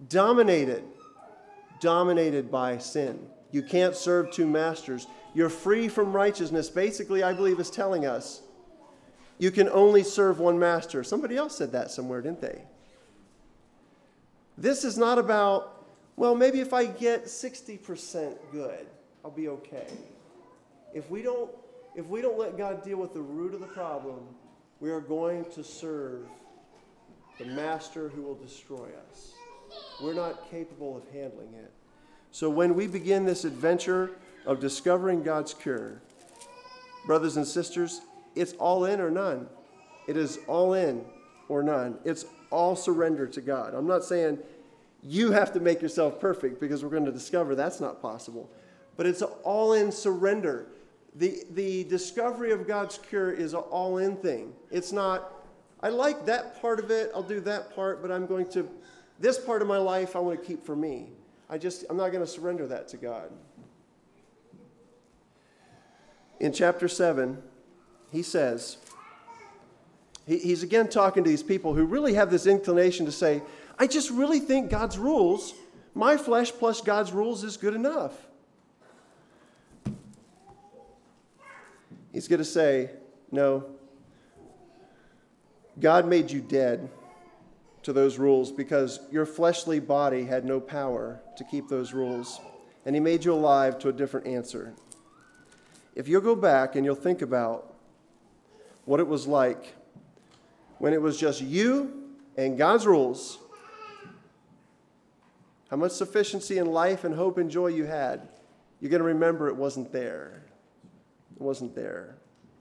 by sin. You can't serve two masters. You're free from righteousness. Basically, I believe is telling us you can only serve one master. Somebody else said that somewhere, didn't they? This is not about, well, maybe if I get 60% good, I'll be okay. If we don't let God deal with the root of the problem, we are going to serve the master who will destroy us. We're not capable of handling it. So when we begin this adventure of discovering God's cure, brothers and sisters, it's all in or none. It is all in or none. It's all surrender to God. I'm not saying you have to make yourself perfect, because we're going to discover that's not possible. But it's an all-in surrender. The discovery of God's cure is an all-in thing. It's not, I like that part of it, I'll do that part, but this part of my life I want to keep for me. I'm not going to surrender that to God. In chapter 7, he says, he's again talking to these people who really have this inclination to say, I just really think God's rules, my flesh plus God's rules is good enough. He's going to say, no, God made you dead to those rules because your fleshly body had no power to keep those rules. And he made you alive to a different answer. If you'll go back and you'll think about what it was like when it was just you and God's rules, how much sufficiency in life and hope and joy you had, you're going to remember it wasn't there. It wasn't there.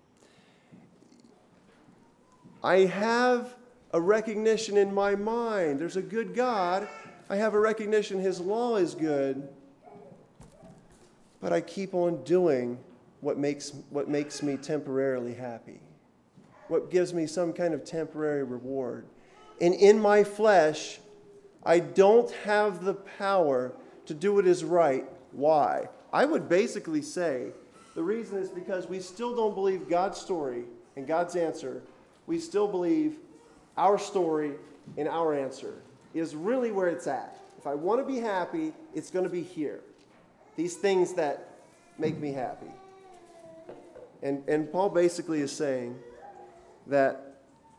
I have a recognition in my mind. There's a good God. I have a recognition His law is good. But I keep on doing what makes me temporarily happy. What gives me some kind of temporary reward. And in my flesh, I don't have the power to do what is right. Why? I would basically say the reason is because we still don't believe God's story and God's answer. We still believe our story and our answer is really where it's at. If I want to be happy, it's going to be here. These things that make me happy. And Paul basically is saying that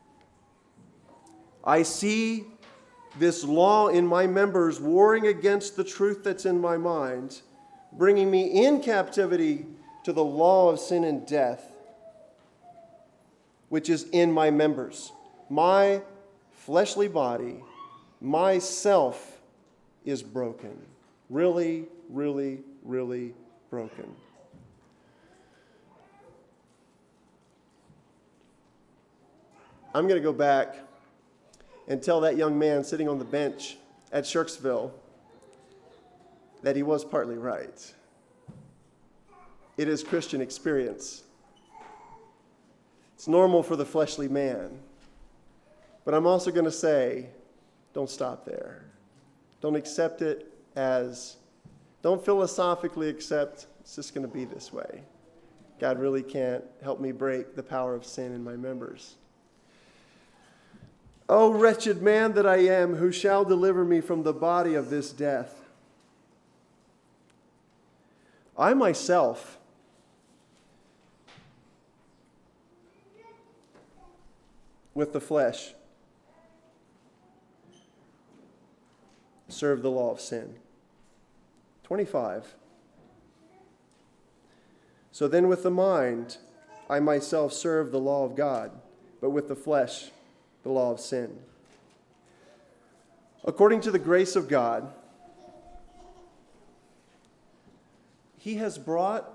I see this law in my members warring against the truth that's in my mind, bringing me in captivity to the law of sin and death, which is in my members. My fleshly body, myself is broken. Really, really, really broken. I'm going to go back and tell that young man sitting on the bench at Shirksville that he was partly right. It is Christian experience. It's normal for the fleshly man. But I'm also going to say, don't stop there. Don't accept it don't philosophically accept it's just going to be this way. God really can't help me break the power of sin in my members. O wretched man that I am, who shall deliver me from the body of this death? I myself with the flesh serve the law of sin. 25. So then with the mind, I myself serve the law of God, but with the flesh, the law of sin. According to the grace of God, He has brought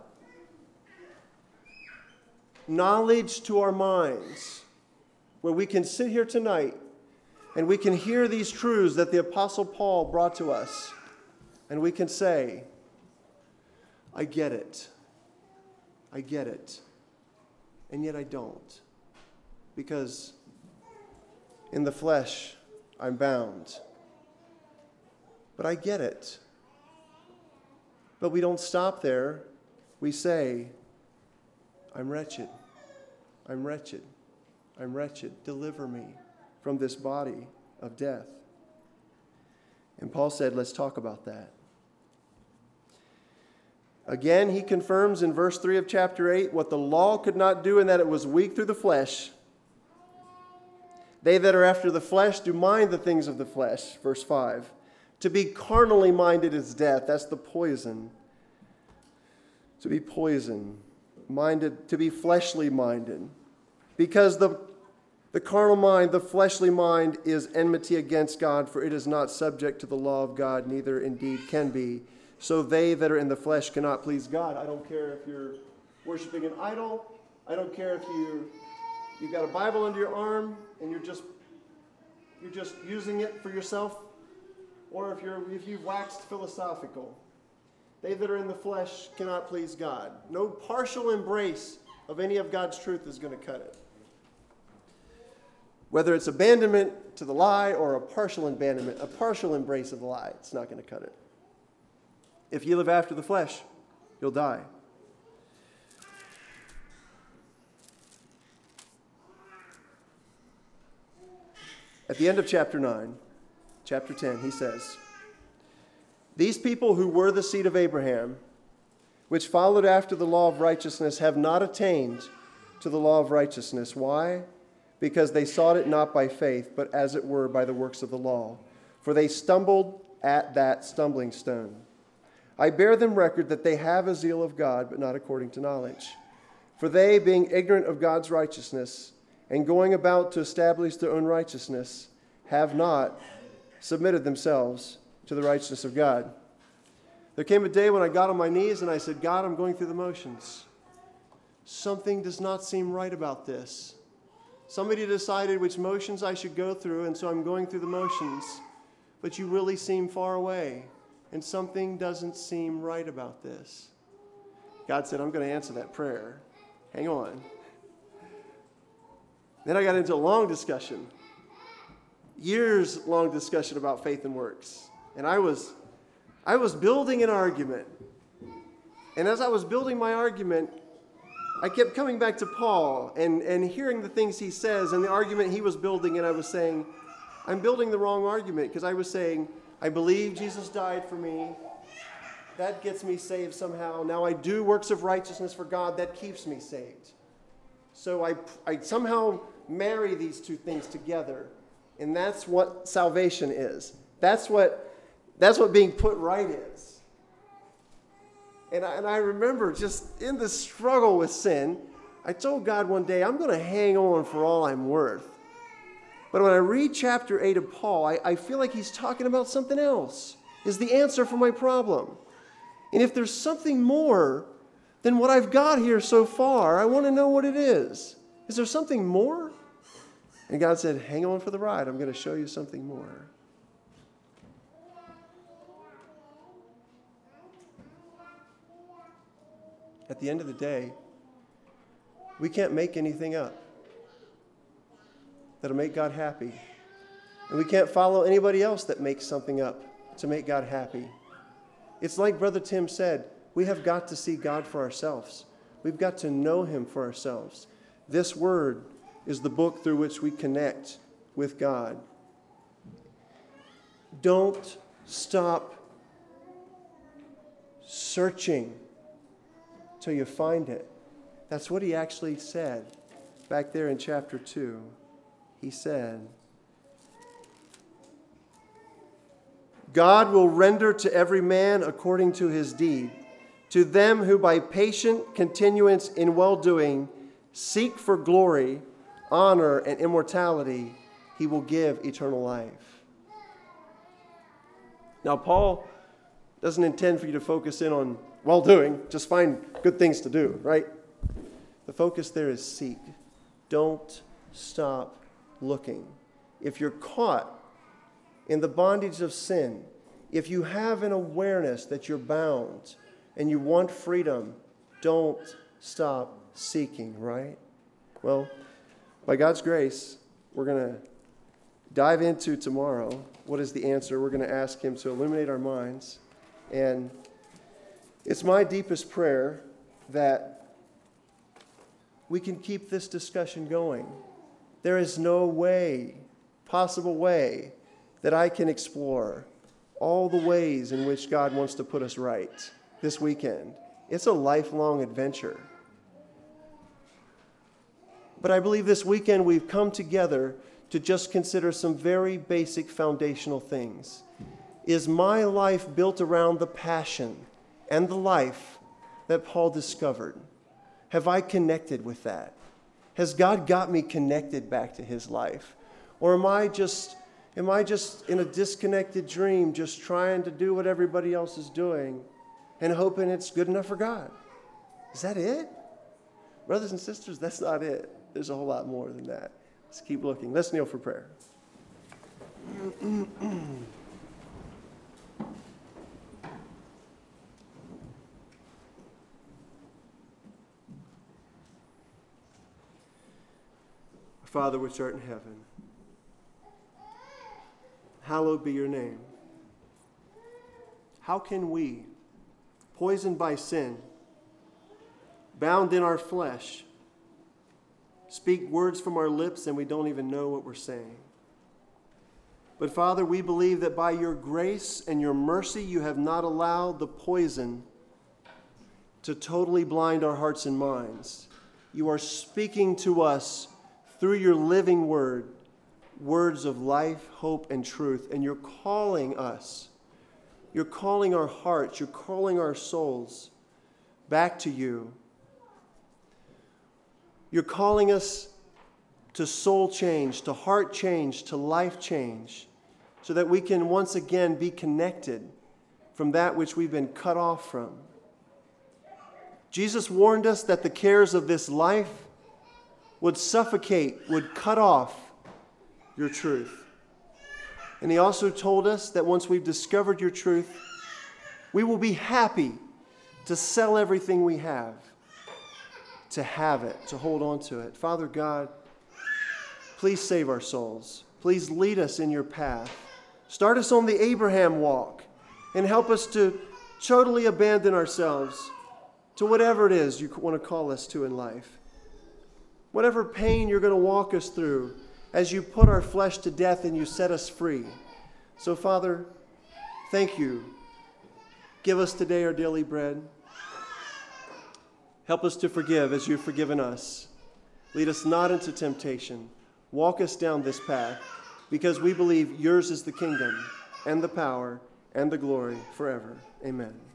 knowledge to our minds where we can sit here tonight and we can hear these truths that the Apostle Paul brought to us, and we can say, I get it. I get it. And yet I don't. Because in the flesh, I'm bound. But I get it. But we don't stop there. We say, I'm wretched. I'm wretched. I'm wretched. Deliver me from this body of death. And Paul said, let's talk about that. Again, he confirms in verse 3 of chapter 8 what the law could not do, in that it was weak through the flesh. They that are after the flesh do mind the things of the flesh. Verse 5. To be carnally minded is death. That's the poison. To be poison. Minded, to be fleshly minded. Because the carnal mind, the fleshly mind, is enmity against God, for it is not subject to the law of God, neither indeed can be. So they that are in the flesh cannot please God. I don't care if you're worshiping an idol. I don't care if you've got a Bible under your arm and you're just using it for yourself, or if you've waxed philosophical. They that are in the flesh cannot please God. No partial embrace of any of God's truth is going to cut it. Whether it's abandonment to the lie or a partial abandonment, a partial embrace of the lie, it's not going to cut it. If you live after the flesh, you'll die. At the end of chapter 9, chapter 10, he says, these people who were the seed of Abraham, which followed after the law of righteousness, have not attained to the law of righteousness. Why? Because they sought it not by faith, but as it were by the works of the law. For they stumbled at that stumbling stone. I bear them record that they have a zeal of God, but not according to knowledge. For they, being ignorant of God's righteousness, and going about to establish their own righteousness, have not submitted themselves to the righteousness of God. There came a day when I got on my knees and I said, God, I'm going through the motions. Something does not seem right about this. Somebody decided which motions I should go through, and so I'm going through the motions. But you really seem far away, and something doesn't seem right about this. God said, I'm going to answer that prayer. Hang on. Then I got into a long discussion, years-long discussion about faith and works. And I was building an argument. And as I was building my argument, I kept coming back to Paul and hearing the things he says and the argument he was building, and I was saying, I'm building the wrong argument, because I was saying, I believe Jesus died for me. That gets me saved somehow. Now I do works of righteousness for God. That keeps me saved. So I somehow marry these two things together. And that's what salvation is. That's what being put right is. And I remember just in the struggle with sin, I told God one day, I'm going to hang on for all I'm worth. But when I read chapter 8 of Paul, I feel like he's talking about something else, is the answer for my problem. And if there's something more than what I've got here so far, I want to know what it is. Is there something more? And God said, hang on for the ride. I'm going to show you something more. At the end of the day, we can't make anything up that'll make God happy. And we can't follow anybody else that makes something up to make God happy. It's like Brother Tim said, we have got to see God for ourselves. We've got to know Him for ourselves. This Word is the book through which we connect with God. Don't stop searching till you find it. That's what he actually said back there in chapter 2. He said, God will render to every man according to his deed. To them who by patient continuance in well-doing seek for glory, honor, and immortality, he will give eternal life. Now, Paul doesn't intend for you to focus in on well-doing. Just find good things to do, right? The focus there is seek. Don't stop looking. If you're caught in the bondage of sin, if you have an awareness that you're bound and you want freedom, don't stop seeking, right? Well, by God's grace, we're going to dive into tomorrow. What is the answer? We're going to ask him to illuminate our minds. And it's my deepest prayer that we can keep this discussion going. There is no possible way that I can explore all the ways in which God wants to put us right this weekend. It's a lifelong adventure. But I believe this weekend we've come together to just consider some very basic foundational things. Is my life built around the passion and the life that Paul discovered? Have I connected with that? Has God got me connected back to his life? Or am I just in a disconnected dream, just trying to do what everybody else is doing and hoping it's good enough for God? Is that it? Brothers and sisters, that's not it. There's a whole lot more than that. Let's keep looking. Let's kneel for prayer. Father, which art in heaven, hallowed be your name. How can we, poisoned by sin, bound in our flesh, speak words from our lips and we don't even know what we're saying? But Father, we believe that by your grace and your mercy, you have not allowed the poison to totally blind our hearts and minds. You are speaking to us through your living word, words of life, hope, and truth. And you're calling us. You're calling our hearts. You're calling our souls back to you. You're calling us to soul change, to heart change, to life change, so that we can once again be connected from that which we've been cut off from. Jesus warned us that the cares of this life would suffocate, would cut off your truth. And he also told us that once we've discovered your truth, we will be happy to sell everything we have, to have it, to hold on to it. Father God, please save our souls. Please lead us in your path. Start us on the Abraham walk and help us to totally abandon ourselves to whatever it is you want to call us to in life. Whatever pain you're going to walk us through as you put our flesh to death and you set us free. So, Father, thank you. Give us today our daily bread. Help us to forgive as you've forgiven us. Lead us not into temptation. Walk us down this path, because we believe yours is the kingdom and the power and the glory forever. Amen.